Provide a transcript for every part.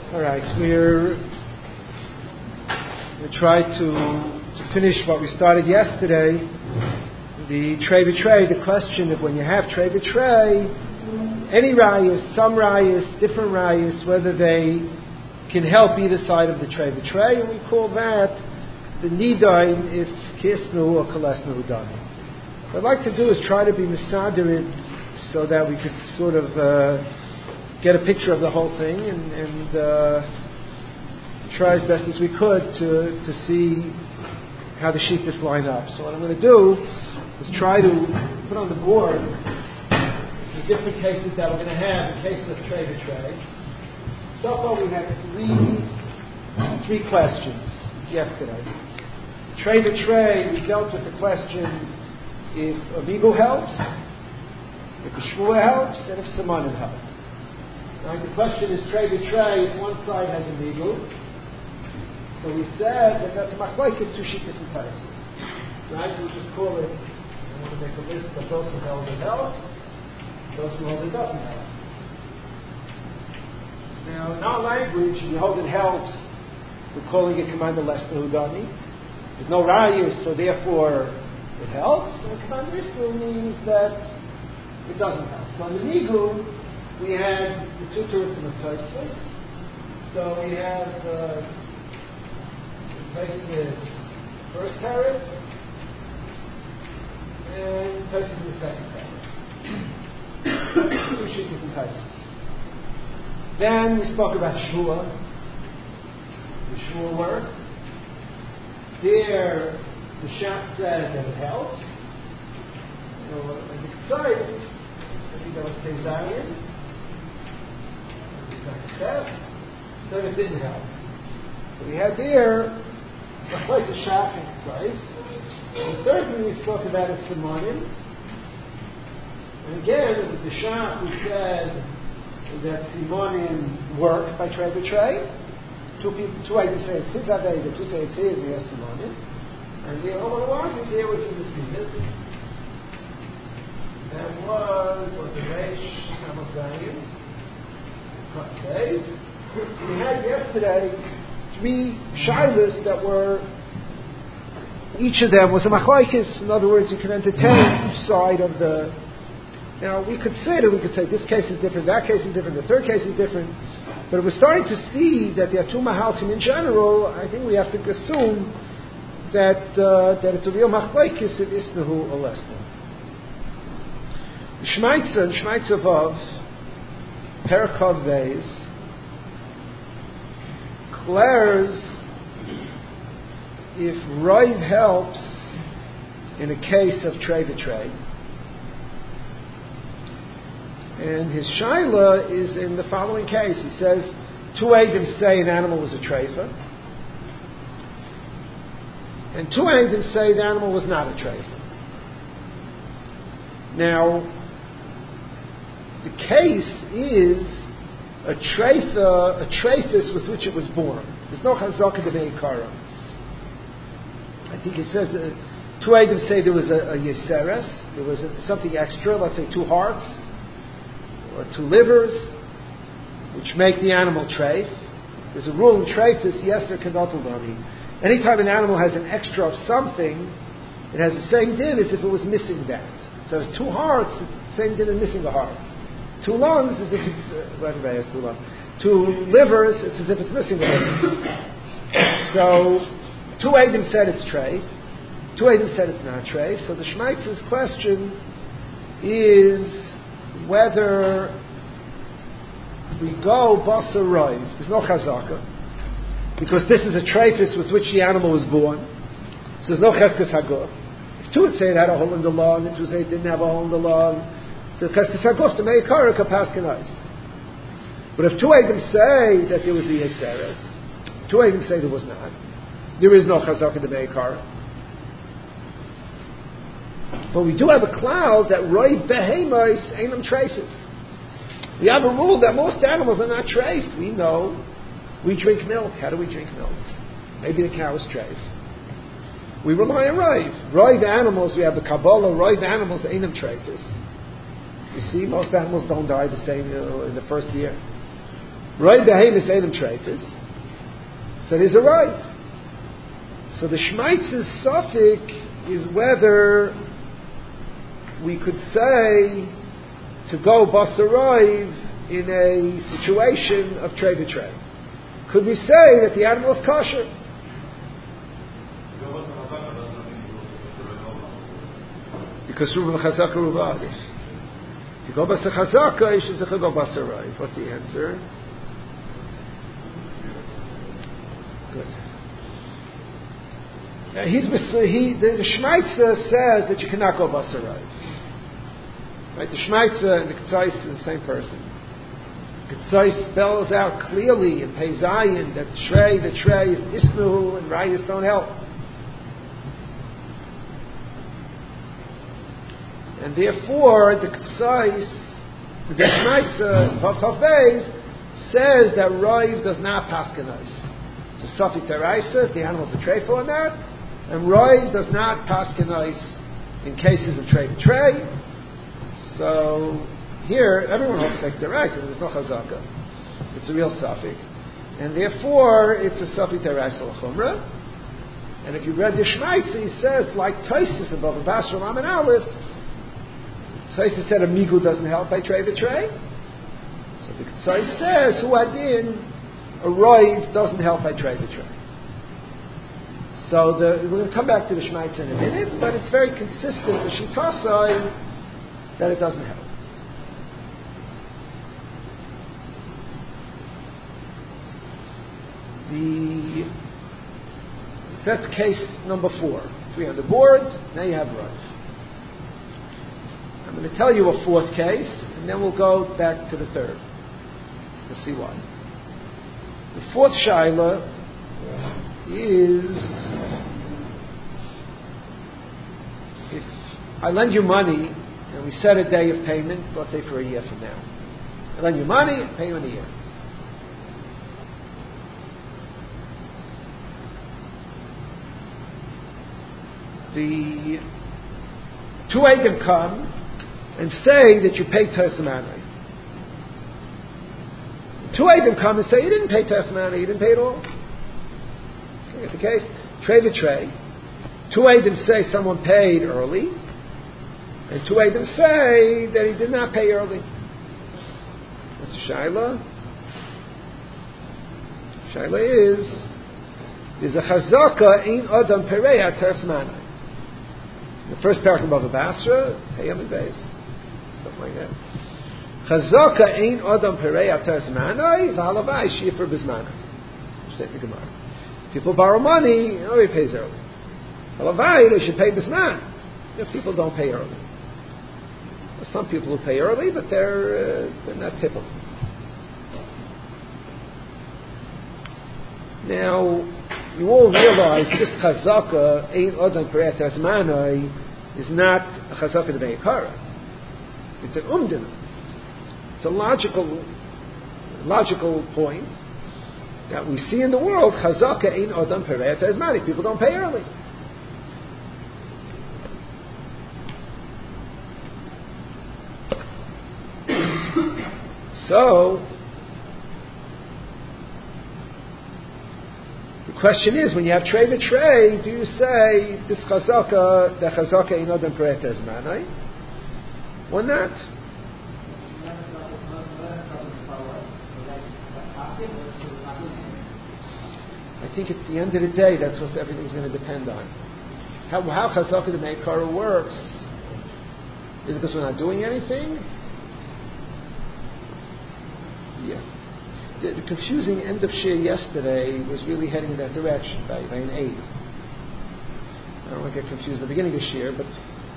All right, we tried to finish what we started yesterday. The trey v'trey, the question of when you have trey v'trey, any rayas, some rayas, different rayas, whether they can help either side of the trey v'trey, and we call that the nidain if kisnu or kolesnu udani. What I'd like to do is try to be misaderid so that we could sort of get a picture of the whole thing and try as best as we could to see how the shittas line up. So what I'm going to do is try to put on the board the different cases that we're going to have in cases of trey to trey. So far we had three questions yesterday. Trey to trey, we dealt with the question if amigo helps, if the shmua helps, and if samanim helps. Now the question is trey to trey if one side has amigo. So we said that that's machlokes two shittas and taisus. Right? So we just call it, I want to make a list of those who held it helps, those who hold it doesn't help. Now in our language, we hold it helps, we're calling it commander less nehudani. There's no rayas, so therefore it helps. And commander still means that it doesn't help. So in the nigu, we have the two terutzim of taisus. So we have Taisus first carrot and Taisus the second carrot. Two shittas and Taisus. Then we spoke about Shua. The Shua works. There, the Shach says that it helps. And the Tzais, I think that was Tezayin. Said it didn't help. So we had there quite the Shach and Tzais. The third one we spoke about is Simonim. And again, it was the Shach who said that Simonim work by trey v'trey. Two ideas say it's his Aveda, two say it's his, and he has Simonim. And the other one is here was in the Sinus. That was the Reish Hamazayim. Days. So we had yesterday three shilas that were, each of them was a machlokes. In other words, you can entertain each side of the. Now we could say this case is different, that case is different, the third case is different. But we're starting to see that there are two mahalchim in general. I think we have to assume that it's a real machlokes if isnahu or lesnahu. Shmaitza and Shmaitza Vav, Perikov Beis, declares if Raiv helps in a case of trey v'trey, and his shaila is in the following case. He says, two eidim say an animal was a treifa, and two eidim say the animal was not a treifa. Now, the case is a treifus with which it was born. There's no chazaka de meikara. I think he says two eidim say there was a yeseres, there was something extra, let's say two hearts or two livers, which make the animal treif. There's a rule in treifus, yes or kanotul dani. Anytime an animal has an extra of something, it has the same din as if it was missing that. So it's two hearts, it's the same din as missing a heart. Two lungs, as if it's everybody has two lungs. Two livers, it's as if it's missing a liver. So two eidim said it's treif, two eidim said it's not treif. So the Shmaitz's question is whether we go basar roiv. There's no chazaka because this is a treifus with which the animal was born. So there's no cheskes haguf. If two would say it had a hole in the lung, and two would say it didn't have a hole in the lung. So cheskes haguf to make a kapaskanais. But if two eidim say that there was a yeseres, two eidim say there was not, there is no chazaka to make a. But we do have a cloud that roiv behemos einam treifus. We have a rule that most animals are not treif. We know. We drink milk. How do we drink milk? Maybe the cow is treif. We rely on roiv. Roiv animals, we have the Kabbalah, roiv animals einam treifus. You see, most animals don't die the same in the first year. Roiv behemis elim treifis. So there's a roiv. So the Shmaitz's suffix is whether we could say to go basar roiv in a situation of trei v'trei. Could we say that the animal is kosher? Because Ruba Chazaka Ruba Adif. If you go basar Chazaka, you should go basar roiv. What's the answer? Good. The Shmaitza says that you cannot go basar roiv. Right? The Shmaitza and the Ketzais are the same person. Ketzais spells out clearly in Pei Zayin that the Trei is Isnu and Rayas don't help. And therefore, the Ketzais, the Shmaitza, Vav Beis, says that Roiv does not paskanais. It's a Safik Teraisa, if the animal's a treifel or not, and Roiv does not paskanais in cases of trei v'trei. So here, everyone holds like Teraisa, there's no Chazaka. It's a real Safik. And therefore, it's a Safik Teraisa l'chumra. And if you read the Shmaitza, he says, like Taisus above a Basra Lam and Aleph, Taisus said a Migu doesn't help by trei v'trei. So the Ketzai says, Hu Adin, a Roiv doesn't help by trei v'trei. So we're going to come back to the Shmaitza in a minute, but it's very consistent, the Shitasai, that it doesn't help. That's case number 4. 3 on the board, now you have Roiv. I'm going to tell you a 4th case, and then we'll go back to the 3rd. We'll see why. The 4th shaila is, if I lend you money and we set a day of payment, let's say for a year from now. I lend you money, pay you in a year. The 2 Eidim come and say that you paid Teres Manai. 2 Eidim come and say you didn't pay Teres Manai, you didn't pay it all. You get the case? Trei v'trei. 2 Eidim say someone paid early, and 2 Eidim say that he did not pay early. What's the shaila? Shaila is a chazaka ein adam pereya Teres Manai. The first paragraph above the Basra, Hayam and Beis, something like that. Chazaka ein adam pereya Teres Manai v'halavai shifer b'zmanai. State the Gemara. People borrow money, he pays early. Halavai, they should pay b'zman. If people don't pay early. There's some people who pay early, but they're not typical. Now, you all realize this chazaka, ein adam pereya Teres Manai, is not a chazaka de be'ikara. It's an umdina. It's a logical point that we see in the world. Chazaka ein adam pereya Teres Manai. People don't pay early. So the question is, when you have trei v'trei, do you say this chazaka, the chazaka ein adam pereya Teres Manai, or not? I think at the end of the day, that's what everything's going to depend on. How chazaka the meikara works is it because we're not doing anything? Yeah. The confusing end of Shir yesterday was really heading in that direction by an aid. I don't want to get confused at the beginning of Shir, but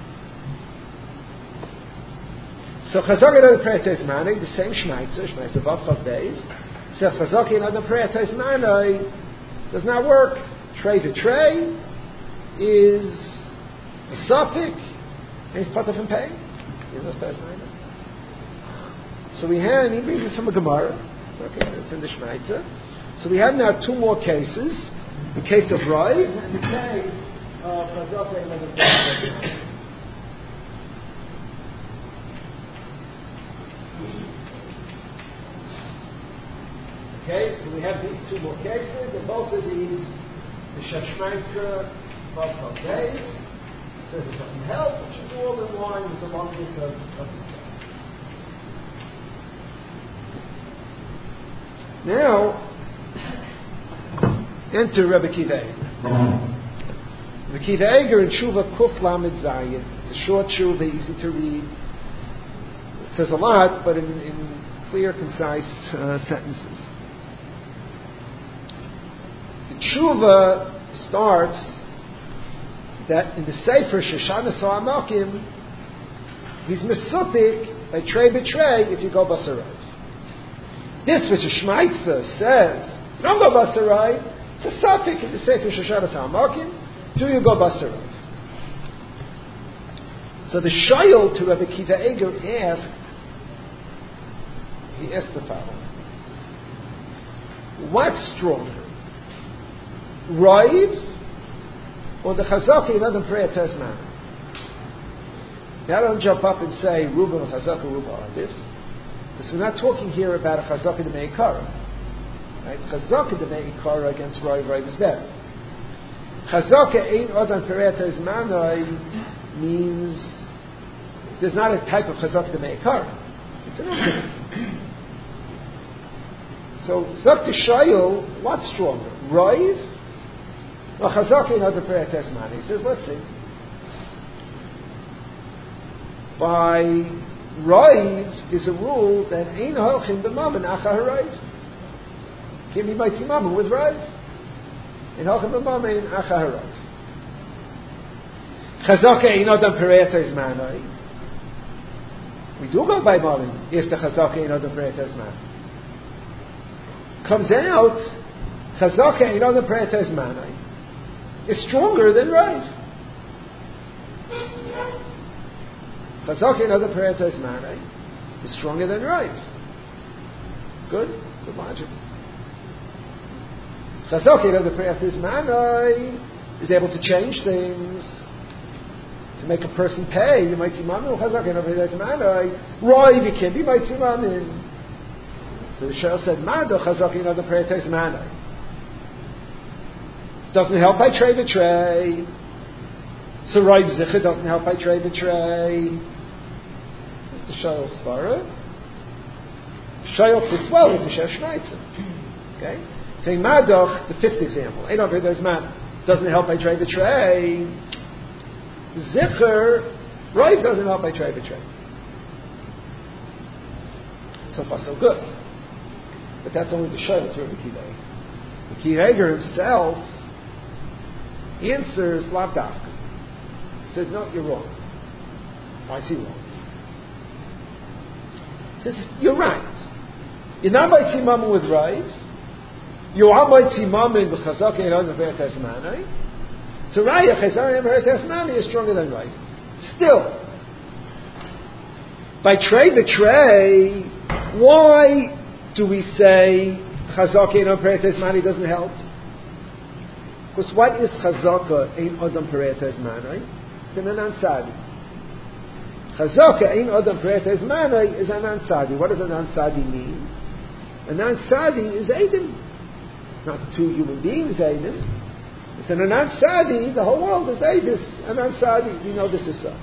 so Chazaka in Adam Pereya Teres Manai, the same Shmaitza Vav Chav Beis, says Chazaka in Adam Pereya Teres Manai does not work. Trei v'trei is a suffix, and he's part of him paying. You know Teres Manai. So he brings us from a Gemara. Okay, it's in the Shmaitza. So we have now 2 more cases: the case of Roiv and the case of Chazaka in Adam Pereya Teres Manai. Okay, so we have these two more cases, and both of these, the Shashmaita, both days, says it doesn't help, which is all in line with the longness of the text. Now, enter Rebbe Kiva Eger. Rebbe Kiva Eger in Tshuva Kuf Lamed Zayin. It's a short Tshuva, easy to read. It says a lot, but in clear, concise sentences. The Tshuva starts that in the Sefer Shoshana Ha'amakim, he's mesupik by trey betray if you go basarayv. This which a Shmaitza says, you don't go basarayv, it's a suffix in the Sefer Shoshana Ha'amakim, do you go basarayv? So the Shayil to Rebbe Kiva Eger he asked the following: what's stronger, Raiv or the Chazaka in Adam Prayer Tezman? Now don't jump up and say Ruba and Chazaka, Ruba Adif, because we're not talking here about a Chazaka de Meikara. Right? Chazaka de Meikara against Raiv is better. Chazaka in Adam Prayer Tezman means there's not a type of Chazaka de Meikara. It's an argument. So, Zok to Shayil, what's stronger, Raiv or Chazaka in other prayer testimony? He says, let's see. By Raiv is a rule that Ein Holchim B'Mammon Acha HaRaiv. Can't be Mighty Mammon with Raiv. Ein Holchim B'Mammon Acha HaRaiv. Chazaka in other prayer testimony. We do go by Mammon if the Chazaka in other prayer testimony. Comes out, Chazaka in other prayer testimony is stronger than Raiv. Chazaka in other prayer testimony is stronger than Raiv. Good logic. Chazaka in other prayer testimony is able to change things, to make a person pay. You might see Mammon, Chazaka in other prayer testimony. Raiv, you can't be mighty Mammon. So the Shayil said, Mado Chazaka in other prayer testimony doesn't help by trey betray. So Raiv Zicha doesn't help by trey betray. That's the Shayil Svara. Shayil fits well with the Shashmaitza. Okay? Saying Madoch, the fifth example, Ein Over there's man, doesn't help by trey betray. Zicher, Raiv doesn't help by trey betray. So far, so good. But that's only the Shayil to Rebbe Kiva Eger. Rebbe Kiva Eger himself answers Lav Dafka. He says, no, you're wrong. Why is he wrong? He says, you're right. You're not by Tzimam with Raiv. You are by Tzimam with Chazaka and other Ver Tesmani. So Raya, Chazaka and Ver Tesmani is stronger than Raiv. Still, by trey betray, why do we say Chazaka in Adam Peretz Mani doesn't help? Because what is Chazaka in Adam Peretz Mani? It's an Anan Sadi. Chazaka in Adam Peretz Mani is Anan Sadi. What does Anan Sadi mean? Anan Sadi is Eidim. Not two human beings Eidim. It's an Anan Sadi. The whole world is Eidis. Anan Sadi. We know this is so.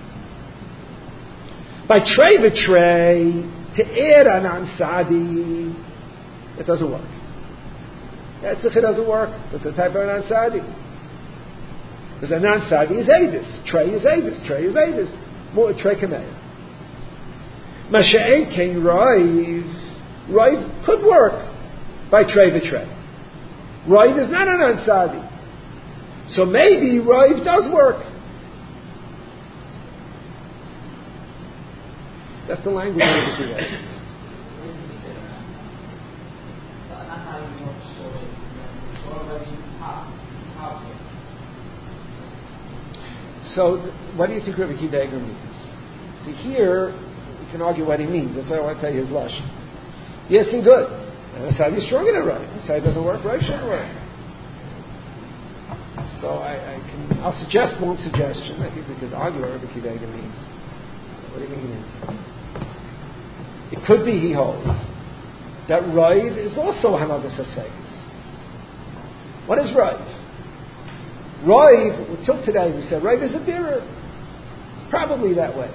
By trey betray, to add Anan Sadi, it doesn't work. That's if it doesn't work. It's a type of Anan Sadi. Because Anan Sadi is Avis. Trey is Avis. Trey is Avis. More Trey Kameya. Masha'e King Raiv. Raiv could work by Trey betray. Raiv is not Anan Sadi. So maybe Raiv does work. That's the language of the today. So, what do you think Rebbe Kiva Eger means? See, here, we can argue what he means. That's why I want to tell you his Lashon. Yes, and good. And that's how he's stronger than Raiv. That's how it doesn't work. Raiv shouldn't work. So, I'll suggest one suggestion. I think we could argue what Rebbe Kiva Eger means. What do you think it means? It could be he holds that Raiv is also Hanagas HaSeges. What is Raiv? Raiv, until today we said Raiv is a birur. It's probably that way.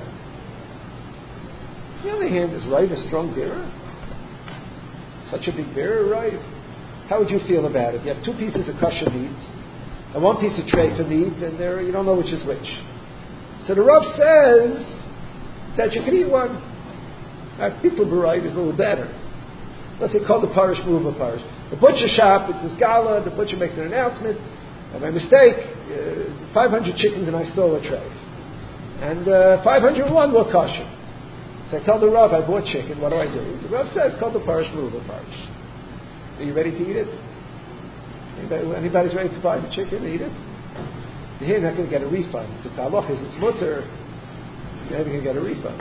On the other hand, is Raiv a strong birur? Such a big birur, Raiv? How would you feel about it? You have two pieces of kosher meat and one piece of treifa meat, and you don't know which is which. So the Rav says that you can eat one. People Raiv is a little better. Let's say call the parish move a parish. The butcher shop, it's the Scala, the butcher makes an announcement, and by mistake, 500 chickens and I stole a tray. And 501 were kosher. So I tell the Rav, I bought chicken, what do I do? The Rav says, call the parish move a parish. Are you ready to eat it? Anybody's ready to buy the chicken and eat it? You're not going to get a refund. Just halach is it's mutter. You're never going to get a refund.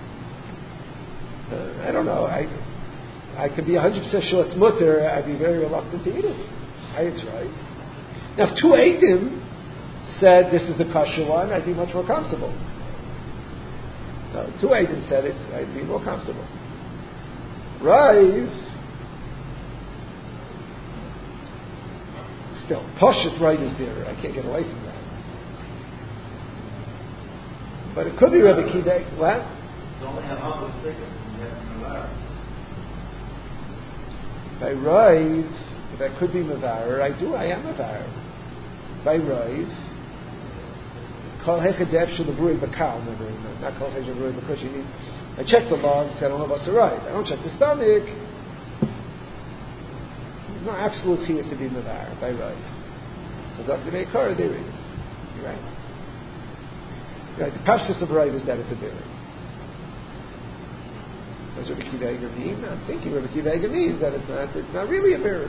I don't know. I could be 100% sure it's mutter. I'd be very reluctant to eat it. It's right. Now, if two Eidim said this is the kosher one, I'd be much more comfortable. No, two Eidim said it, I'd be more comfortable. Raiv, still, Poshet Raiv is there. I can't get away from that. But it could be Rebbe Kiva. What? By Raiv, if I could be Mavarer, I am Mavarer. By Raiv, Kol Hechadev Shulaburi Bakal, not Kol Hechadev because you need. I check the log, said I don't know what's the right. I don't check the stomach. There's no absolute fear to be Mavarer by Raiv. Because after the Meikara, there is. You're right. Right, the pashtus of Raiv is that it's a birur. Does Rebbe Kiva Eiger mean? I'm thinking Rebbe Kiva Eiger means that it's not really a birur.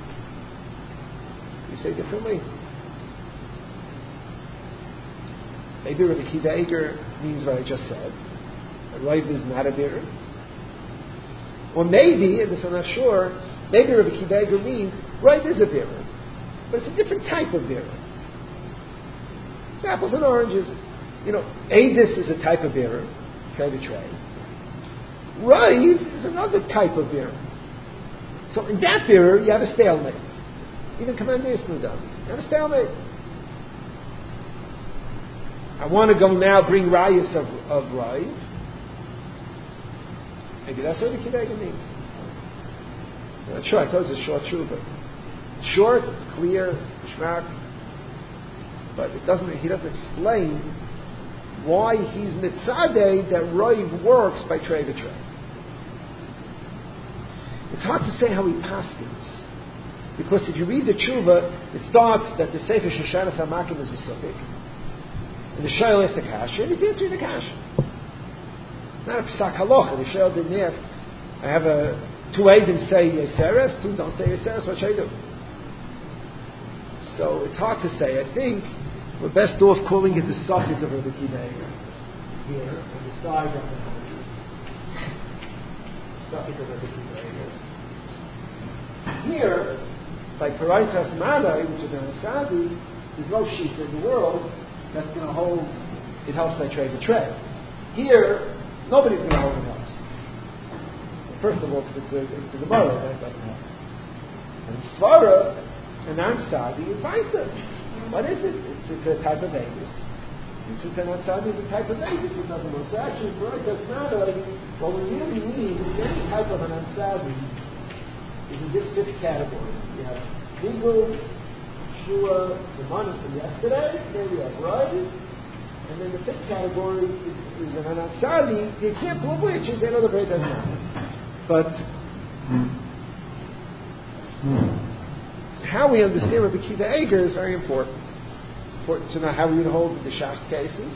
You say differently? Maybe Rebbe Kiva Eiger means what I just said. That Raiv is not a birur. Or maybe, and this I'm not sure, maybe Rebbe Kiva Eiger means Raiv is a birur. But it's a different type of birur. It's apples and oranges. Adis is a type of birur, tray to tray. Raiv is another type of birur. So in that birur, you have a stalemate. Even Commander Isnudam, you have a stalemate. I want to go now bring rayas of Raiv. Maybe that's what the Kidega means. I'm not sure. I thought it was a short tshuva. It's short, it's clear, it's geschmack, but he doesn't explain why he's mitzadeh that Raiv works by tray to tray. It's hard to say how he paskins, because if you read the tshuva, it starts that the Sefer Shoshanas HaMakim is Mesupik, and the Shoel asked the kasha, and he's answering the kasha. Not a psak halacha. The Shoel didn't ask, I have two Eidim say Yeseres, two don't say Yeseres, what should I do? So it's hard to say. I think we're best off calling it the suffix of Rebbe Kiva Eiger here on the side of the suffix of Rebbe Kiva Eiger. Here, by Paraitas Madai, which is an Asadi, there's no sheet in the world that's going to hold it helps by tray to tray. Here, nobody's going to hold it helps. First of all, it's a Gemara, that doesn't happen. And Svara, an Ansadi, is Vaita. What is it? It's a type of Avis. It's an Ansadi, it's a type of Avis. It doesn't work. So actually, for us, that's not what we really need is any type of an Ansadi is in this fifth category. You have Bingu, Shua, the money from yesterday, then you have Raiv, and then the fifth category is an Ansadi, the example of which is another very doesn't happen. But how we understand Rebbe Kiva Eiger is very important. Important to know how we would hold the Shas cases.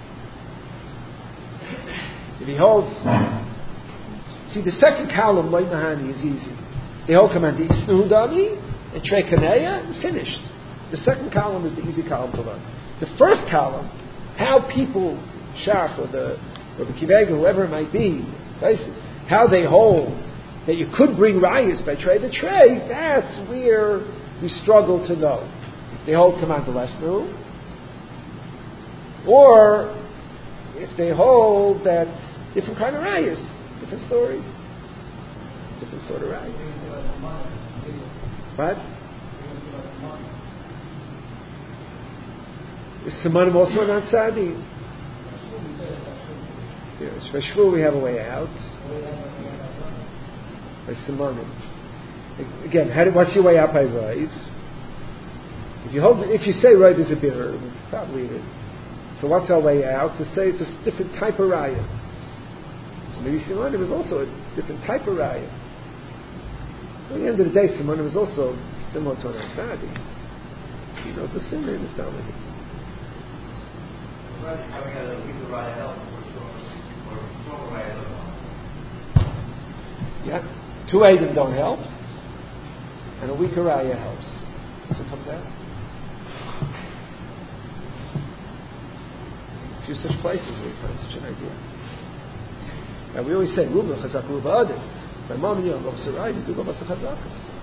If he holds, see the second column, Loy Mahani, is easy. They hold command the Isnudani and Trei Kaneya and finished. The second column is the easy column to learn. The first column, how people, Shach or the Rebbe Kiva Eiger, whoever it might be, how they hold that you could bring rayas by tray to tray, that's where we struggle to know. If they hold command lesnu, or if they hold that different kind of rayas, different story. different sort of raya. What? Is Simanim also not Sadi? Yes, by Shvu we have a way out. By Simanim. Again, what's your way out by Rav? If you say Rav is a birr, probably it is. So what's our way out? To say it's a different type of raya. So maybe Simanim is also a different type of raya. At the end of the day, Simanim is also similar to an Asadi. He knows the Simon in the stomach. Yeah, 2 Eidim don't help, and a weaker raya helps. So it comes out. A few such places where you find such an idea. Now we always say, Ruba Chazak Ruba Adim. My mom and you go Sarai, you do go Basa Chazak.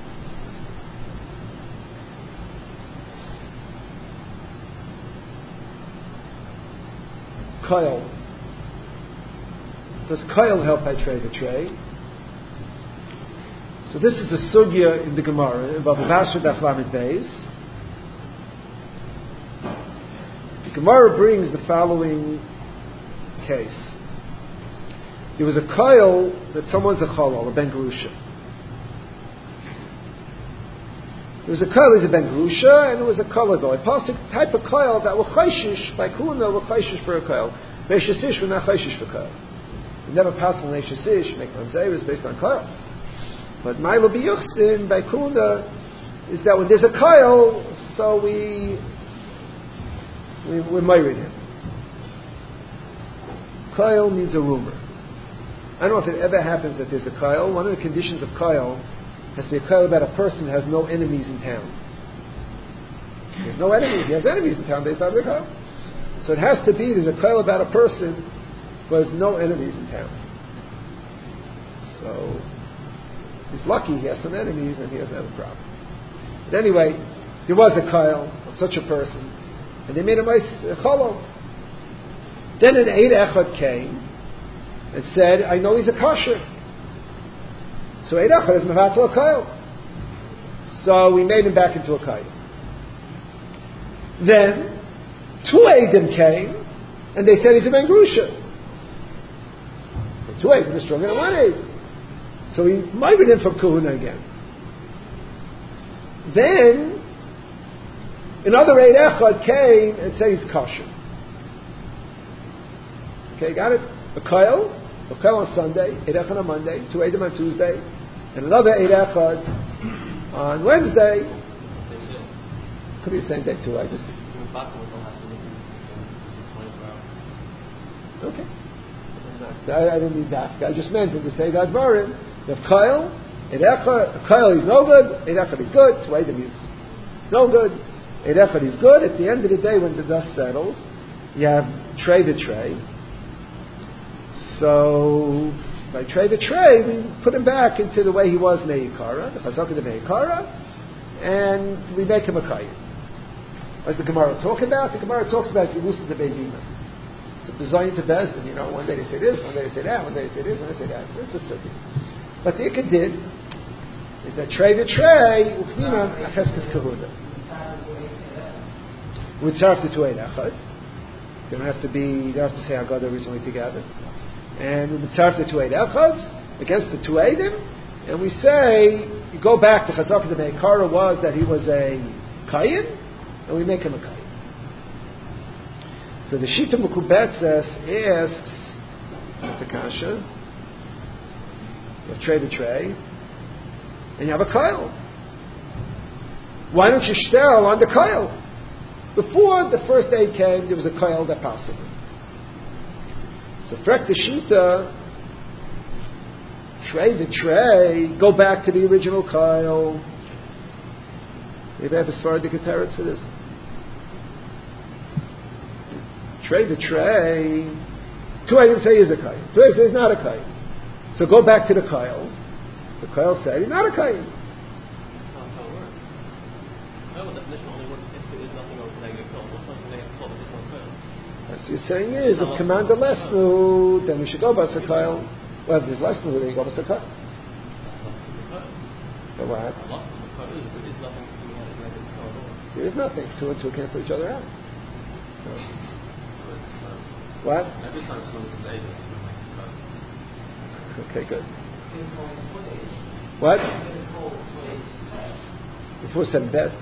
Kyle. Does Kyle help by trade or trade? So this is a sugya in the Gemara in Bava Basra Daf Lamed Beis. The Gemara brings the following case. There was a Kyle that someone's a Chalal, a Ben Gerusha. There was a Kyle who's a Ben Gerusha, and there was a Kalago, a type of Kyle that were Chayshish, by Kuna, were Chayshish for a Kyle. Beishasish were not Chayshish for Kyle. It never passed on Beishasish, make Mamzeh, based on Kyle. But Ma'ila B'Yuchsin, by Kuna, is that when there's a Kyle, so we're married him. Kyle needs a rumor. I don't know if it ever happens that there's a Kyle. One of the conditions of Kyle has to be a Kyle about a person who has no enemies in town. If there's no enemies. If he has enemies in town, they thought they're Kyle. So it has to be there's a Kyle about a person who has no enemies in town. So he's lucky he has some enemies and he doesn't have a problem. But anyway, there was a Kyle of such a person, and they made a nice Chalom. Then an Eid Echad came and said, I know he's a kosher. So Eid Echad is Mevatel a Kyle. So we made him back into a Kyle. Then 2 Eidim came and they said he's a Ben Gerusha. The 2 Eidim is stronger than 1 Eid. So we migrated him from Kahuna again. Then another Eid Echad came and said he's kosher. Okay, got it? A Kyle on Sunday, Eid Echad on Monday, 2 Eidim on Tuesday, and another Eid Echad on Wednesday. Could be the same day too. Okay. I didn't need that. I just meant him to say that Varim. You have Kyle, Eid Echad. Kyle he's no good. Eid Echad he's good. 2 Eidim he's no good. Eid Echad he's good. At the end of the day, when the dust settles, you have Trey the Trey. So by Trey the Trey, we put him back into the way he was Meikara, the Chazaka de Meikara, and we make him a Kayin. What's the Gemara talking about? The Gemara talks about Zivusa de Beidina. It's a design to Bezdin, you know. One day they say this, one day they say that, one day they say this, one day they say that. So it's a circuit. But the Ikka did is that Trey the Trey, Uchnina Acheskes Kahuna. We tzarf the 2 Eid Echad. They don't have to say Haggadah originally together. And we mitzarf the 2 Eid Echad against the 2 Eidim, and we say, you go back to Chazaka the Meikara was that he was a Kayin, and we make him a Kayin. So the Shita Mekubetzes asks, that's a kasha, you have Trey the Trey, and you have a Kyle. Why don't you shtel on the Kyle? Before the first Eid came, there was a Kyle that passed him. So Frek the Shita, Trey the Trey, go back to the original Kyle. Maybe I have a Sephardic Keteretz for this. Trey the Trey, 2 Eidim say he's a Kyle. 2 Eidim say he's not a Kyle. So go back to the Kyle. The Kyle said he's not a Kyle. What you're saying is, if Commander Lesnu, then we should go Basa Kyle. Well, if there's Lesnu, then you go Basa Kyle. what? There is nothing. Two and two cancel each other out. No. What? Every time someone says Okay, good. What? Before 7 best.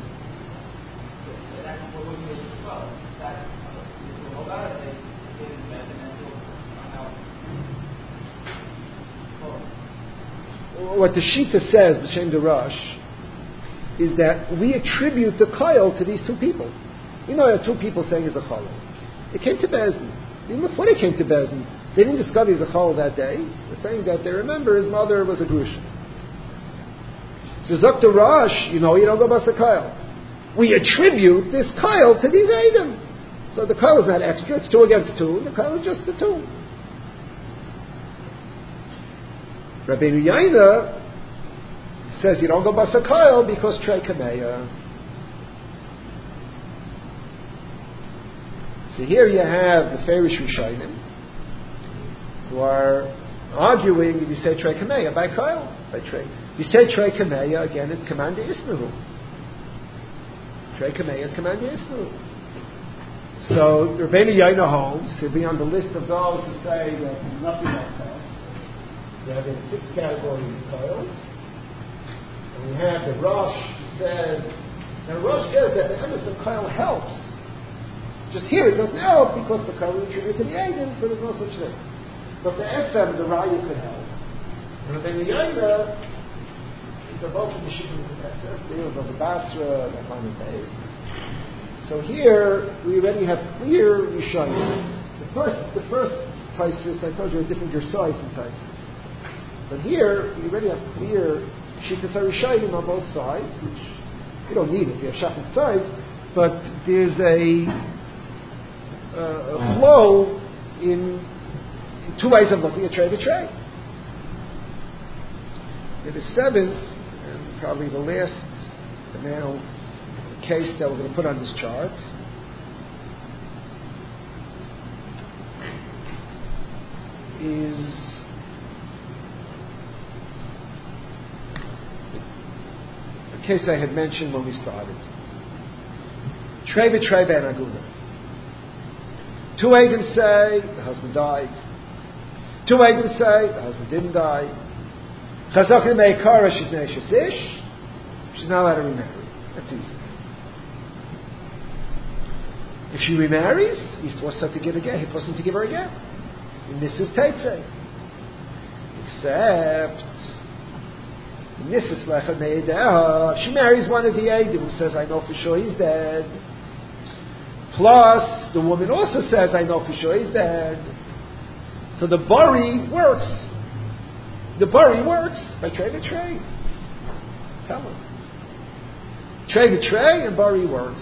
What the Shita says, the Shem Darash, is that we attribute the Kyle to these two people. We know there are two people saying it's a Chol. It came to Bezdin. Even before they came to Bezdin, they didn't discover he's a Chol that day. They're saying that they remember his mother was a Grusha. So Zok Darash, you don't go by the Kyle. We attribute this Kyle to these Adam. So the Kyle is not extra, it's 2 against 2. The Kyle is just the 2. Rabbeinu Yaina says you don't go basakayel because trei kameya. So here you have the Ferish Rishonim who are arguing if you say trei kameya by kayel, by trei. If you say trei kameya, again it's command isnu. Trei kameya is command isnu. So Rabbeinu Yaina holds he'll be on the list of those who say that nothing else helps. We have in 6 categories kayel. And we have the Rosh says, now Rosh says that the emes of Kyle helps. Just here it doesn't help because the Kyle is attributed to the Eidim, so there's no such thing. But the Etzem, the Raya could help. And the Yaina is the vote of the Shikkim of the Etzem, the of the Basra, the Chana Beis. So here we already have clear Rishonim. The first Taisus, I told you, are different Gersais and Taisus. But here we already have clear Shittas HaRishayim on both sides, which you don't need it, you have Shachat sides, but there's a flow in 2 ways of looking at trade to trade. In the 7th, and probably the last now case that we're going to put on this chart, is case I had mentioned when we started. Trei v'trei ben aguna. 2 Eidim say the husband died. 2 Eidim say the husband didn't die. Chazakim me'ikara she's neishes ish. She's not allowed to remarry. That's easy. If she remarries, he forced her to give again. He forced him to give her again. And this is Teitzei. Except she marries one of the Eidim who says, I know for sure he's dead. Plus, the woman also says, I know for sure he's dead. So the Bari works. The Bari works by trei v'trei. Come on. Trei v'trei and Bari works.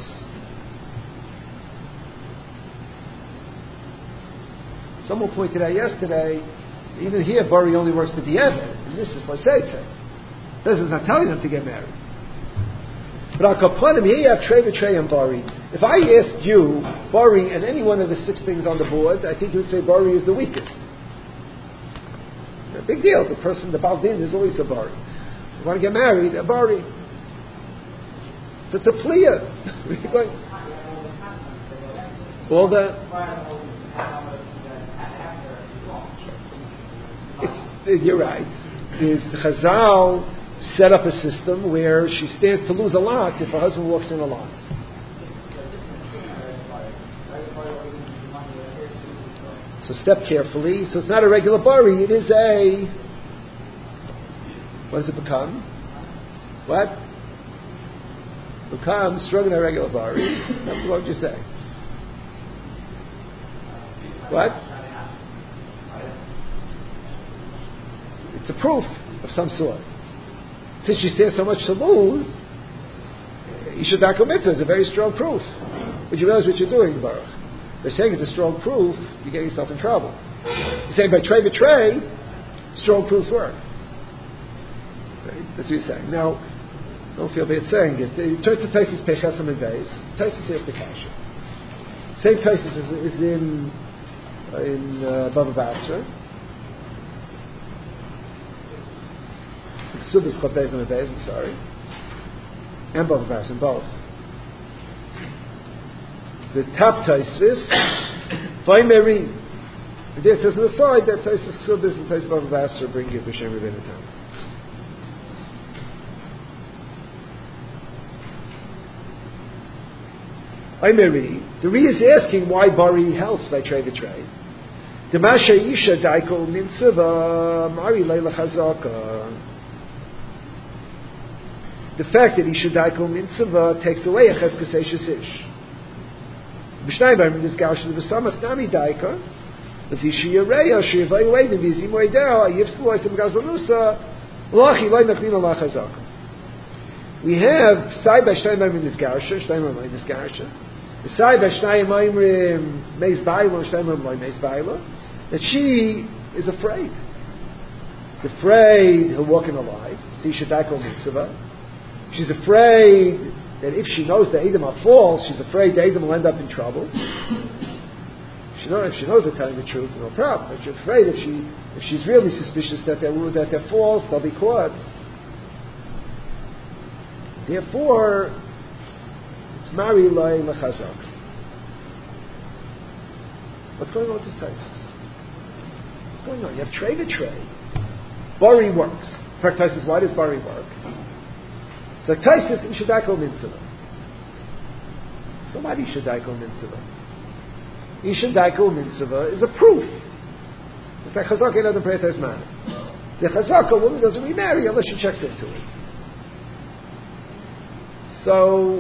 Someone pointed out yesterday, even here Bari only works with the Evid. And this is Lysetze. This is not telling them to get married. But Al Kapanim, here you have Trei v'trei and Bari. If I asked you, Bari, and any one of the 6 things on the board, I think you would say Bari is the weakest. A big deal. The person, the Baldin, is always a Bari. You want to get married, a Bari. It's a Tapliya. All the... You're right. There's the Chazal set up a system where she stands to lose a lot if her husband walks in a lot. So step carefully. So it's not a regular bari, it is a... What does it become? What? Becomes stronger than a regular bari. What would you say? What? It's a proof of some sort. Since she stands so much to lose, you should not commit to it. It's a very strong proof. But you realize what you're doing, Baruch. They're saying it's a strong proof, you get yourself in trouble. You're saying by trei v'trei, strong proofs work. Right? That's what you're saying. Now, don't feel bad saying it. Turn to Taisus Pechasam and Beis. Taisus is the Kasha. Same Taisus is in Bava Basra. Subis Chafez and Abez, I'm sorry. And Bava Basra, and both. The top Taisvis, Vaimeri. There says on the side that Taisvis Subis and Taisvis Bava Basra bring you B'Shem Rebbeinu Tam. Vaimeri. The Ri is asking why Bari helps by Trei V'Trei. Demasha Isha Daiko Mitzvah Mari Leila Chazaka. The fact that Isha Daiko Mitzvah takes away a Cheskasei Shesish. B'shnai in this Gaush of the Samach Nami Daika, the Fishy Yareya Shivay away the Vizim Waydel Yifs Lois and Gazlanusa Lachi Lai Machnina La Chazaka. We have Sai B'shnai in this Gaush, Shnai in this Gaush. The Sai B'shnai Ma'imrim Meis Baila, Shnai Meis Baila. That she is afraid. She's afraid he'll walk in alive. She's afraid that if she knows the Edom are false, she's afraid the Edom will end up in trouble. If she knows they're telling the truth, no problem. But she's afraid if she's really suspicious that they're false, they'll be caught. Therefore, it's Mari Lai Lechazak. What's going on with this thesis? Going on? You have Trei V'Trei. Bari works. In fact, Taisus, why does Bari work? So Taisus in Shadaiko Mitzvah. So why do Shadaiko Mitzvah? Shadaiko Mitzvah is a proof. It's like Chazaka in Adam Pretas Man. The Chazaka woman doesn't remarry unless she checks into it. So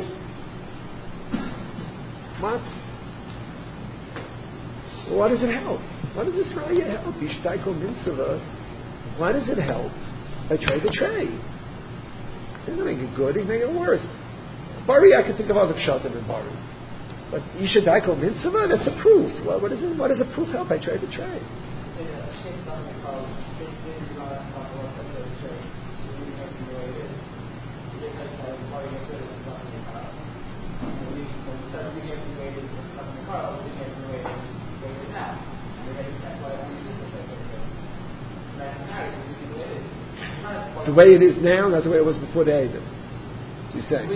what does it help? Why does this really help? Yishtaiko Mitzvah. Why does it help? By Trei V'Trei. It doesn't make it good, it make it worse. Bari, I can think of other pshatim in Bari. But Yishtaiko Mitzvah, that's a proof. What does a proof help by Trei V'Trei? The way it is now, not the way it was before the Edom. So you say.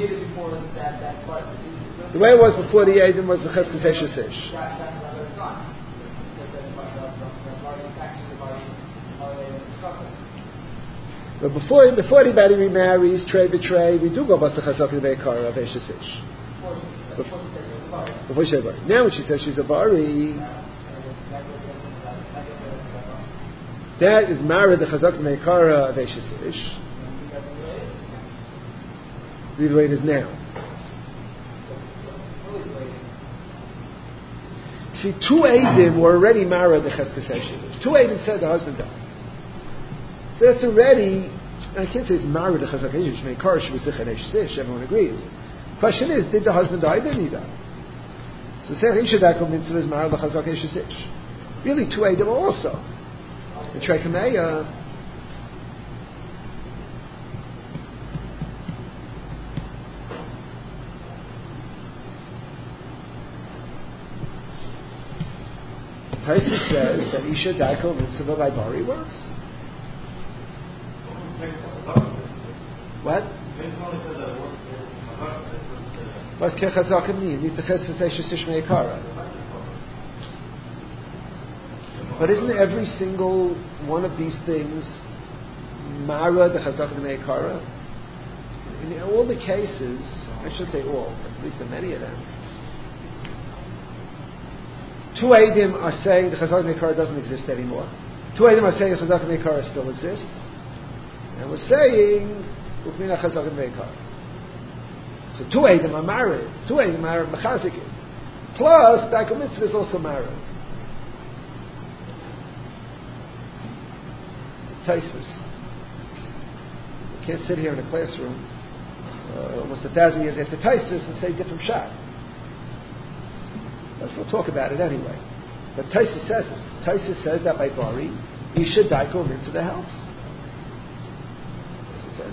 The way it was before the Edom was the Cheskes Shesish. But before anybody remarries, Trei V'Trei, we do go bust the Chazak and Ve'Kara of Shesish. Before she's a Bari. Now when she says she's a Bari, that is married the Chazak Meikara of Eishesish. The way it is now. See, two Eidim were already married the Cheskes Eishesish. Two Eidim said the husband died. So that's already, I can't say it's married the Chazak Eishesish. Meikara she was Zichan Eishesish. Everyone agrees. Question is, did the husband die? Didn't he die? So saying Ishadako Mitzvah is married the Chazak Eishesish. Really, two Eidim also. The Trei Kameya. Taisus says that Isha Daiko Mitzvah by Bari works. What? What's Kechazaka mean? It means the Cheskes Shesish Meikara. But isn't every single one of these things Mara the Chazak the Meikara? In all the cases, I should say all, but at least in many of them, two Eidim are saying the Chazak Meikara doesn't exist anymore. Two Eidim are saying the Chazak Meikara still exists. And we're saying Ukmina Chazak Meikara. So two Eidim are married. Two Eidim are Mechazik. Plus, Daiko Mitzvah is also married. Taisus. You can't sit here in a classroom almost 1,000 years after Taisus and say different shot. But we'll talk about it anyway. But Taisus says it. Taisus says that by Bari, Isha Daiko into the house. Taisus says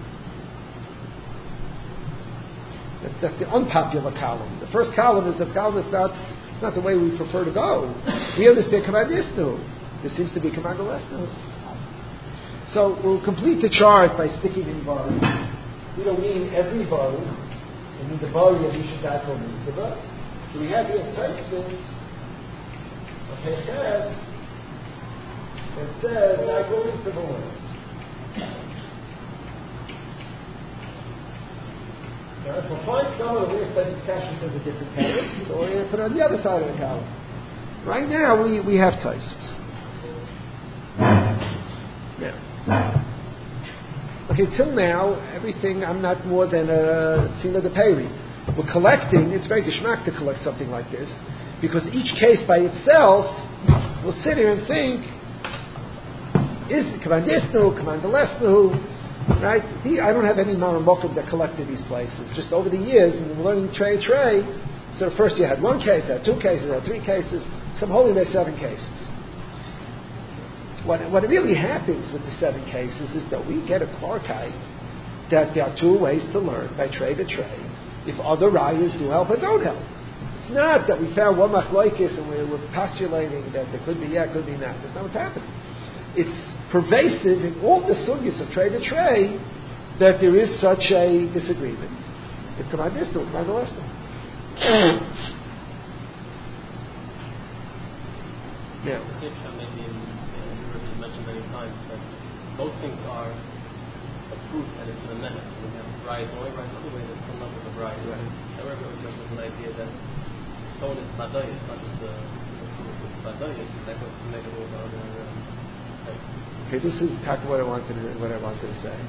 that. That's the unpopular column. The first column is not the way we prefer to go. We understand Command Yisnu. There seems to be Command Lesnu. So we'll complete the chart by sticking in Bari. We don't mean every Bari. We mean the Bari of Yisha Dato Mitzvah. So we have here Tosfos, okay, that says, now go into the words. Now, if we'll find someone who really says cash because of different colors, so we're going to put it on the other side of the column. Right now, we have Tosfos. Now, okay, till now, everything, I'm not more than a Tzina de Peri. We're collecting, it's very geschmack to collect something like this, because each case by itself, we'll sit here and think, is Kavan Yisnu, Kavan Delesnu, right? I don't have any Maramokim that collected these places. Just over the years, and learning Trey, so first you had one case, had two cases, had three cases, some holy there's 7 cases. What really happens with the 7 cases is that we get a Clarkite that there are 2 ways to learn, by Trey to Trey, if other rayas do help or don't help. It's not that we found one machlokes and we're postulating that there could be could be not. That's not what's happening. It's pervasive in all the sugyas of Trey to Trey that there is such a disagreement. It come on this to come on the left. Now, maybe mentioned many times that both things are a proof that it's an amendment. We have right going right the other way, there's some levels of right. However, it was an idea that someone is badayis, not just the badayis, that was to make it all about okay, this is what I wanted to say.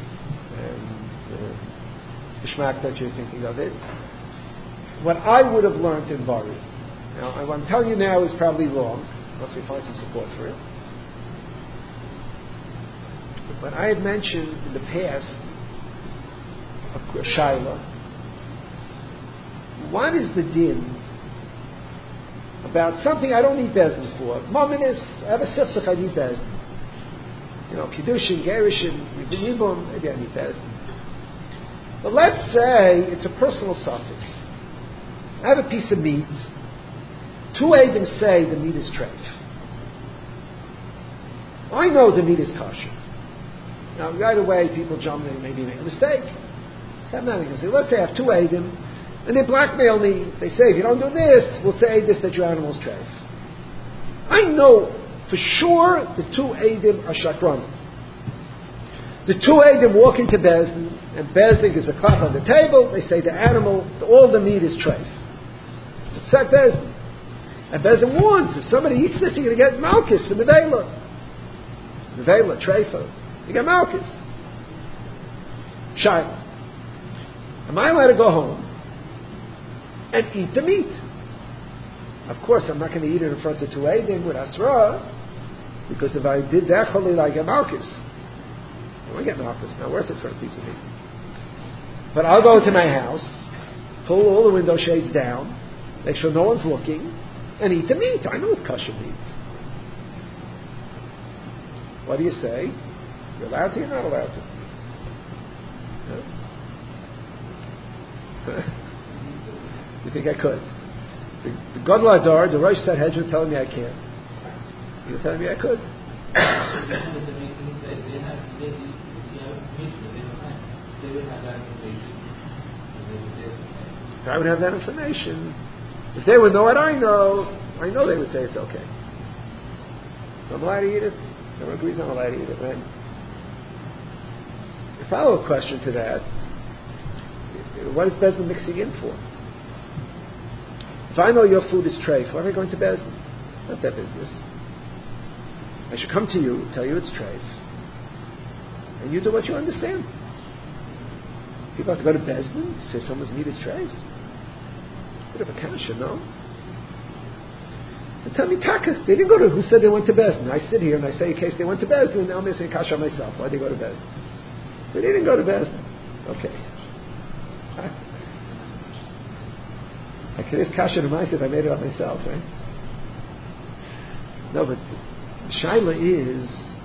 The shmak that you're thinking of it. What I would have learned in Bari, now what I'm telling you now is probably wrong, unless we find some support for it. But I had mentioned in the past a shaila. What is the din about something I don't need bezdin for? Mominus, I have a sifsach, I need bezdin. Kiddushin, gerushin, yibum, maybe I need bezdin. But let's say it's a personal suffix. I have a piece of meat. 2 Eidim say the meat is treif. I know the meat is kosher. Now, right away, people jump in and maybe make a mistake. So I'm not going to say, let's say I have 2 Eidim, and they blackmail me. They say, if you don't do this, we'll say this, that your animal's treif. I know for sure the 2 Eidim are shakron. The 2 Eidim walk into Bezdin, and Bezdin gives a clap on the table. They say the animal, all the meat is treif. It's upset Bezdin. And Bezdin warns, if somebody eats this, you're going to get malchus for the Nevela. It's Nevela, treifa. You get malchus. Shaila. Am I allowed to go home and eat the meat? Of course, I'm not going to eat it in front of 2 Eidim with Asra, because if I did that, I get malchus. I won't get malchus. Not worth it for a piece of meat. But I'll go to my house, pull all the window shades down, make sure no one's looking, and eat the meat. I know it's kosher meat. What do you say? You're allowed to, you're not allowed to. Huh? You think I could? The Gadol Hador, the Rosh Sanhedrin, telling me I can't. You're telling me I could. If I would have that information, if they would know what I know they would say it's okay. So I'm allowed to eat it. Everyone agrees I'm allowed to eat it, right? A follow-up question to that: what is Bezdin mixing in for? If I know your food is treif, why am I going to Bezdin? Not that business. I should come to you, tell you it's treif, and you do what you understand. People have to go to Bezdin, say someone's meat is treif. Bit of a kasha, no? So tell me, Taka, they didn't go to, who said they went to Bezdin? I sit here and I say, in case they went to Bezdin, now I'm going to say kasha myself. Why'd they go to Bezdin? They didn't go to Bezdin. Okay. I could ask kasha to myself if I made it up myself, right? No, but Shaila is...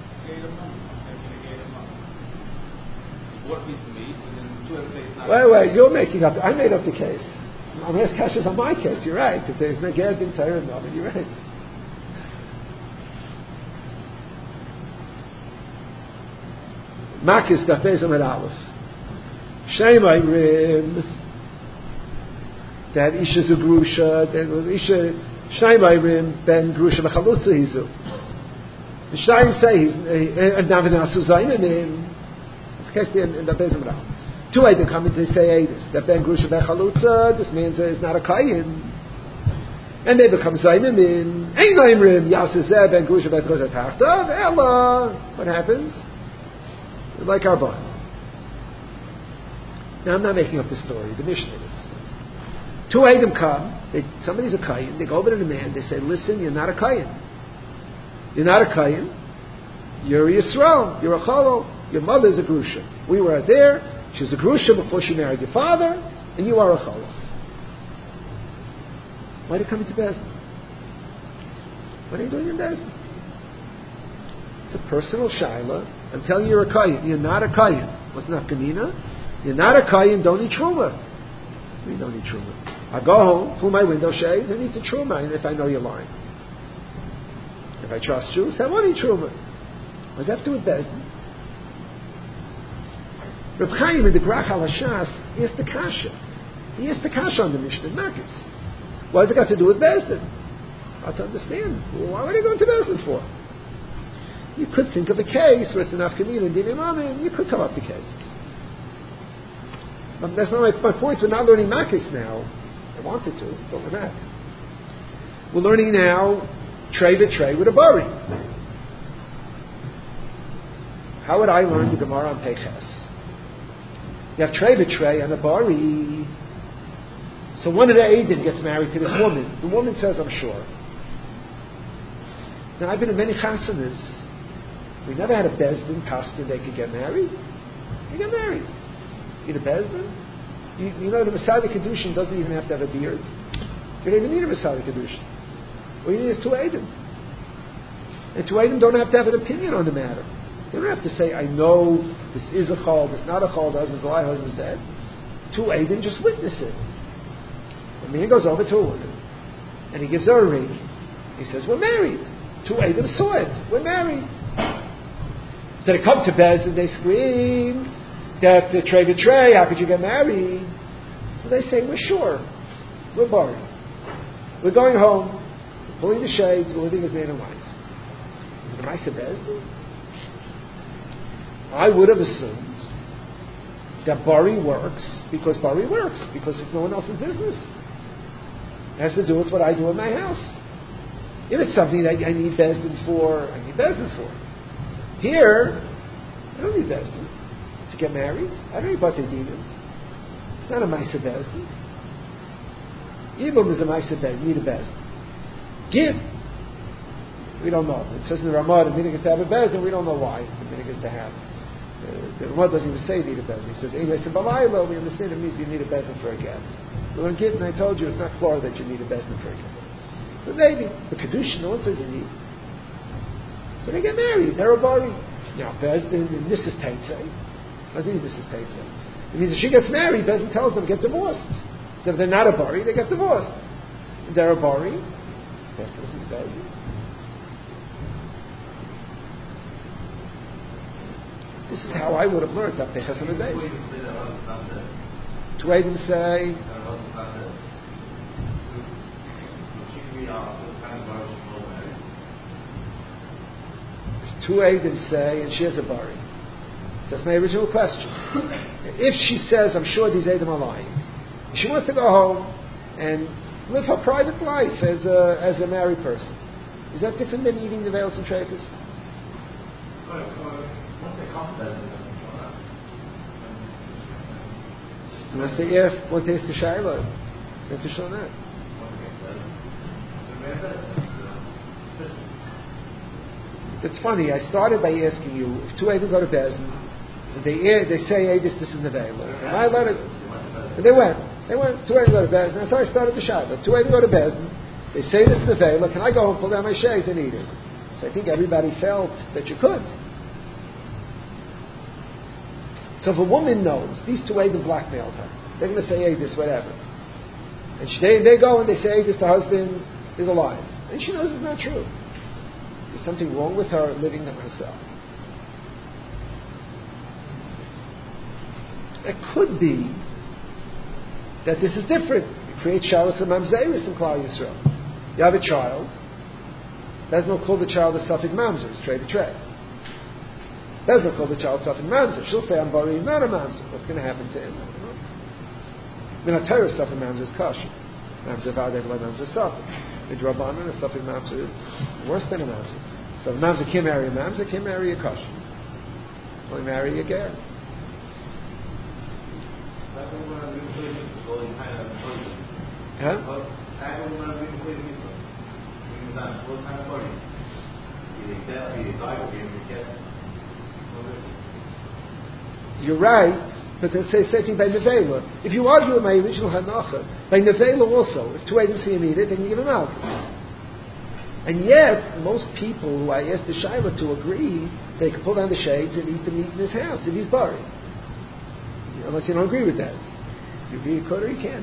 Wait, you're making up... I made up the case. I'm going to ask kashas on my case. You're right. If there's no Gad bin Torah and Noven, you're right. Makis Daf Beis Amud Aleph. Shema Rim. That Isha's a Grusha. That Isha Shema Rim Ben Grusha Mechalutza Hizu. The Shayim say he's Navinasu Zaynanim. It's case in the Beis Amud Aleph. Two Eidim come in to say Eidus. That Ben Grusha Mechalutza. This means it's not a Kayin. And they become Zaynanim. Ein Rim Yasezeh Ben Grusha Betchozah Tachtav. Ella. What happens? Like our Bible. Now I'm not making up the story. The Mishnah is. Two Eidim come. Somebody's a Kayin. They go over to the man. They say, "Listen, you're not a Kayin. You're not a Kayin. You're a Yisrael. You're a Cholol. Your mother's a Grusha. We were there. She was a Grusha before she married your father, and you are a Cholol. Why are you coming to Bezdin? What are you doing in Bezdin? It's a personal shaila. I'm telling you, you're a Kayin. You're not a Kayin. What's nafkamina? You're not a Kayin. Don't eat truma. We don't eat truma. I go home, pull my window shades, and eat the truma. And if I know you're lying, if I trust you, say I won't eat truma. What does that have to do with Bezdin? Reb Chaim in the Grach HaLashas asked the kasha. He asked the kasha on the Mishnah Makis. What has it got to do with Bezdin? Hard to understand. Why are you going to Bezdin for? You could think of a case where it's enough kamina and din imamin. You could come up to cases. But that's not my point. We're not learning Makis now. I wanted to, but we're not. We're learning now trey with a bari. How would I learn the Gemara on Peches? You have trey and a bari. So one of the Eidim gets married to this woman. The woman says, "I'm sure." Now I've been in many chasanas. We never had a Bezdin pastor they could get married. They get married. You need a Bezdin? You know the Masada Kedushin doesn't even have to have a beard. You don't even need a Masada Kedushin. All you need is two Eidim. And two Eidim don't have to have an opinion on the matter. They don't have to say, "I know this is a chol, this is not a chol, the husband's alive, the husband's dead." Two Eidim just witness it. And the man goes over to a woman and he gives her a ring. He says, "We're married." Two Eidim saw it. We're married. So they come to Bez and they scream that Trey, how could you get married? So they say, "We're sure. We're buried. We're going home. We're pulling the shades. We're living as man and wife." Is it a Maisa Bezdin? I would have assumed that Bari works because it's no one else's business. It has to do with what I do in my house. If it's something that I need Bezdin for, I need Bezdin for. Here, I don't need Bezdin to get married. I don't need Batei Dinim. It's not a Maisa Bezdin. Yibum is a Maisa Bezdin. You need a Bezdin. Gid, we don't know. It says in the Ramah, the minig is to have a Bezdin. We don't know why the minig is to have. The Ramah doesn't even say you need a Bezdin. He says, "Anyway, so Balayla, we understand it means you need a Bezdin for a get." Well, in Gid, and I told you, it's not clear that you need a Bezdin for a get. But maybe. The Kedushin, no one says you need. So they get married. They're a bari. Now, Bezdin, and this is Teitzei. Doesn't mean this is Teitzei. It means if she gets married, Bezdin tells them get divorced. So if they're not a bari, they get divorced. If they're a bari, they have to listen to Bezdin. This is how I would have learned that Peches on the days. Two Eidim say, two Eidim say, and she has a bari. So that's my original question. If she says, "I'm sure these Eidim are lying," she wants to go home and live her private life as a married person. Is that different than eating the veils and treifas? Unless they ask, what they ask a shayla, they have to show that. It's funny. I started by asking you if two Eidim go to Bezdin, and they say, "Hey, this is the veil." Am I allowed to? And they went. Two Eidim go to Bezdin. That's how I started the shayla. Two Eidim go to Bezdin. They say this is the veil. Can I go home, pull down my shades, and eat it? So I think everybody felt that you could. So if a woman knows these two Eidim blackmailed her, they're going to say, "Hey, this, whatever," and they go and they say, "Hey, this, the husband is alive," and she knows it's not true. There's something wrong with her living to herself. It could be that this is different. You create shalos and mamzeris in Klal Yisrael. You have a child. Bezdin will call the child a suffix mamzer. It's trey betray. Bezdin will call the child suffix mamzer. She'll say, I'm bari, he's not a mamzer. What's going to happen to him? I don't know. Minatayra suffix mamzer is kosher. Mamzer v'adeh v'lai mamzer suffix. Midrabanan, a suffix mamzer is worse than a mamzer. So if a mamzer can't marry a mamzer, can't marry a kosher. Only marry a ger. Huh? You're right, but they say same thing by Nevela. If you argue with my original Hanacha, by Nevela also, if two items see him eat it, they can give him out. And yet, most people who I asked the Shaila to agree, they can pull down the shades and eat the meat in his house if he's buried. Unless you don't agree with that. You agree a quarter, you can.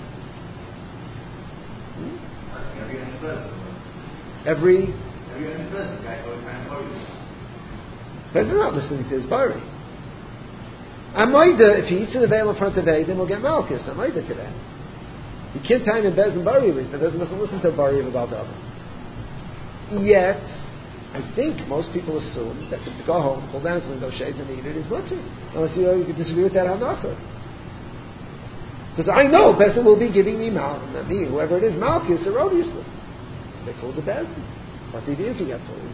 Every person's not listening to his bari. Amoida, if he eats in the veil in front of Eidim, he'll get malchus. Amoida to that. You can't tie him in Bezdin bari at least. That doesn't listen to a bari of about the other. Yet, I think most people assume that to go home, pull down his window shades and eat it is mutter. Unless you disagree with that hanacha. Because I know Bezdin will be giving me malchus, not me, whoever it is, malchus erroneously. They fooled the Bezdin. What did he do if he got fooled?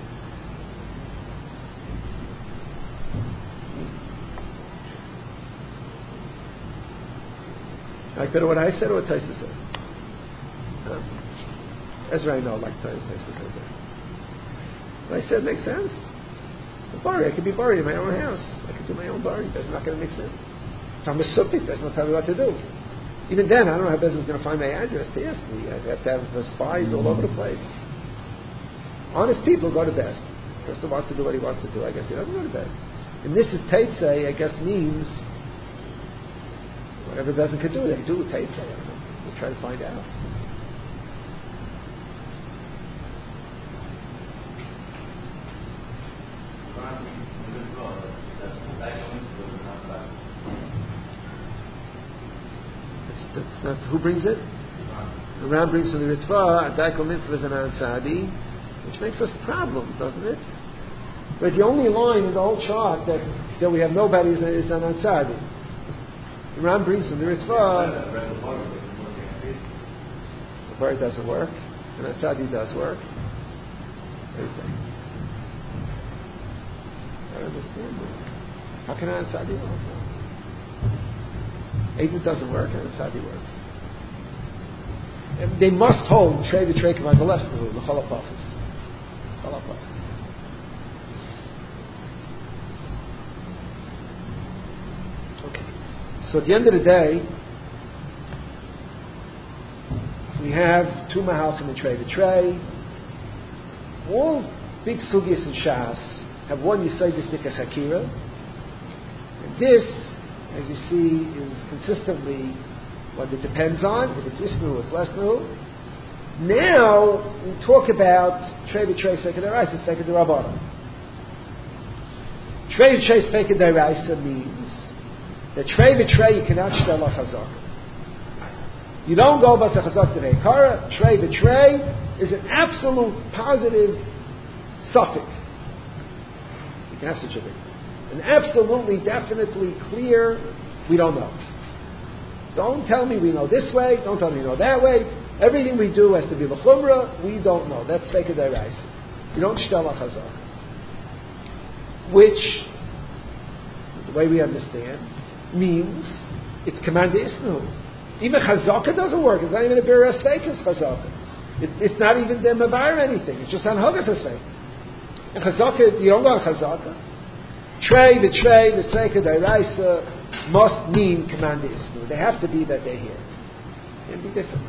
Like better what I said or what Taisa said? Ezra I know like Taisa said that. What I said makes sense. A bari, I could be buried in my own house. I could do my own bari. That's not going to make sense. If I'm a supik, that's not telling me what to do. Even then, I don't know how business is going to find my address to ask me. I have to have spies all over the place. Honest people go to best. Person wants to do what he wants to do. I guess he doesn't go to best. And this is Teitzei, I guess means whatever Bezdin could do, they do with Teitzei. I don't know. We'll try to find out. That's not who brings it? The Ram brings from the Ritva, Adaiko Mitzvah is an Ansadi, which makes us problems, doesn't it? But the only line in the whole chart that we have nobody is an Ansadi. The Ram brings from the Ritva. The Bar doesn't work. An Ansadi does work. Everything. I don't understand it. How can an Ansadi work? Eidim doesn't work, and Ansadi works. And they must hold Trey v'Trey K'may V'Lesnu, the Chalapachis. Okay. So at the end of the day, we have two Mahalchim in Trey v'Trey. All big Sugis and Shas have one Yisayis Nikah Chakira. And this, as you see, is consistently what it depends on. If it's Isnu, it's Lesnu. Now, we talk about Trey v'Trey Sfeika D'Oraisa, Sfeika D'Rabbanan. Trey v'Trey Sfeika D'Oraisa means that Trey v'Trey you cannot shtel a chazaka. You don't go b'as a chazaka d'veikara. Trey v'Trey is an absolute positive suffix. You can have such a thing. An absolutely, definitely clear, we don't know. Don't tell me we know this way, don't tell me we know that way. Everything we do has to be l'chumra, we don't know. That's Sfeika D'Oraisa. You don't shtel a chazaka. Which, the way we understand, means it's command isnu. Even chazaka doesn't work. It's not even a birah sfeikas chazaka. It's not even the mavar anything. It's just on hogas sfeikas. And chazaka, you don't go on chazaka. Trey v'Trey v'Sfeika D'Oraisa must mean command isnu. They have to be that they're here. It can be different.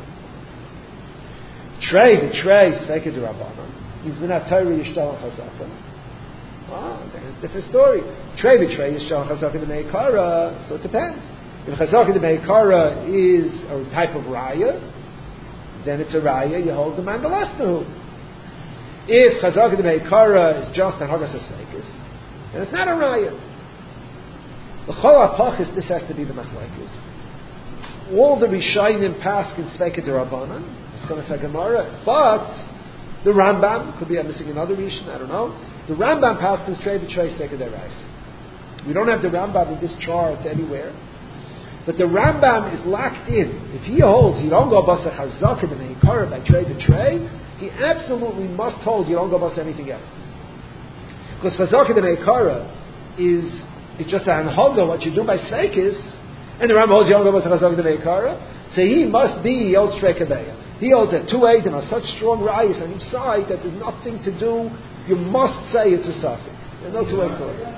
Trey v'Trey Sfeika D'Rabbanan means we're not Torah yishtal chazaka. Wow, that's a different story. Trey v'Trey yishtal chazaka d'meikara, so it depends. If chazaka d'meikara is a type of raya, then it's a raya, you hold the mandalasnu. If chazaka d'meikara is just a hagas asfekis, then it's not a raya. L'chol hapachis, this has to be the machlekes. All the Rishayim pass can speak at the Rabbanan. It's going to say Gemara, but the Rambam could be missing another Rishon. I don't know. The Rambam pass can straight betray Seka Deraisa. We don't have the Rambam in this chart anywhere, but the Rambam is locked in. If he holds you don't go basa chazak in the meikara by trade betray, he absolutely must hold you don't go basa anything else. Because chazak in the meikara is just an anhoga what you do by sveikis. And the Rambam holds Yom Gavos HaChazak the Meikara, so he must be, he holds Shrei Kabeya. He holds that 2 Eidim are such strong rayas on each side that there's nothing to do, you must say it's a Safik. There's no 2 ways to it.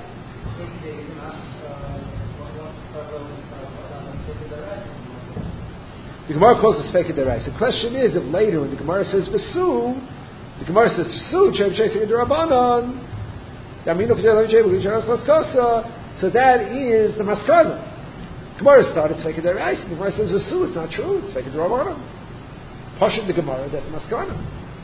The Gemara calls it Sfeika Derais. The question is, if later when the Gemara says Vesu, the Gemara says Vesu, Chev Shesik Derabanan, so that is the Maskana. Gemara started Tzveka Derais, and the Gemara says Vesu, it's not true, it's Tzveka Derabanan. Pashut the Gemara, that's Maskana.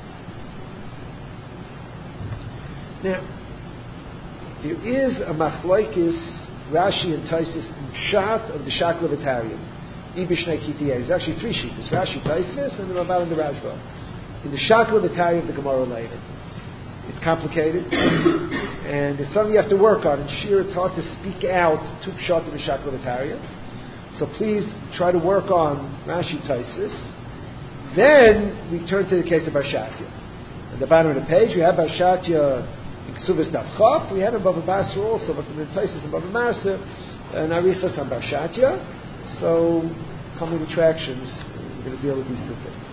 Now, there is a machlokes Rashi and Taisus in Pshat of the Shakla V'Tarium. Ibishnei Kitiyah. There's actually 3 sheets, Rashi, Taisus, and the Ramban and the Rashba. In the Shakla V'Tarium of the Gemara later. It's complicated, and it's something you have to work on. In Shir, it's hard to speak out to Pshat of the Shakla V'Tarium. So please try to work on Rashi Taisus. Then we turn to the case of Barshatya. At the bottom of the page, we have Barshatya in Ksuvas Daf Chaf. We had in Bava Basra also, but in Taisus and Bava Marsa, and Arichas on Barshatya. So, coming attractions, we're going to deal with these 2 things.